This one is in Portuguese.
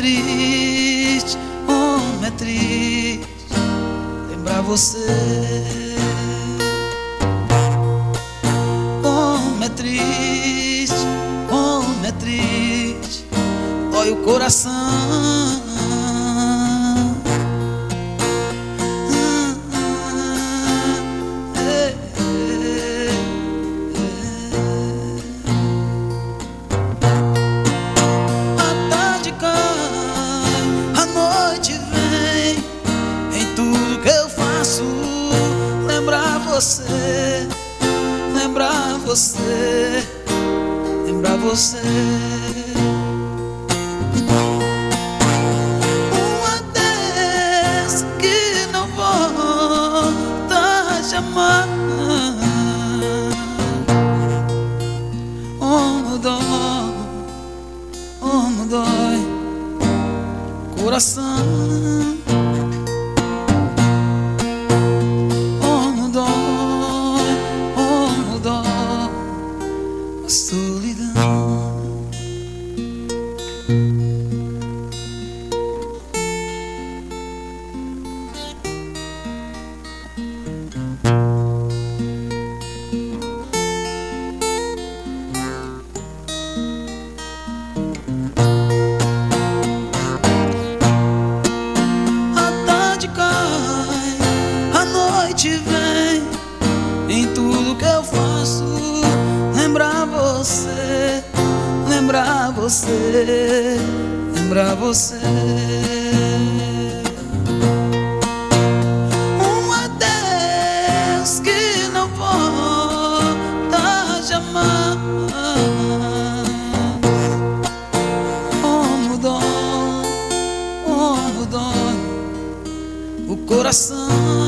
triste, como é triste lembrar você. Como é triste, como é triste, dói o coração. Você, lembrar você, lembrar você. Um adeus que não volta jamais. Como dói coração. Solidão. A tarde cai, a noite vem, em tudo que eu faço lembrar você, lembrar você, lembrar você. Um adeus que não volta jamais. Como dói o coração.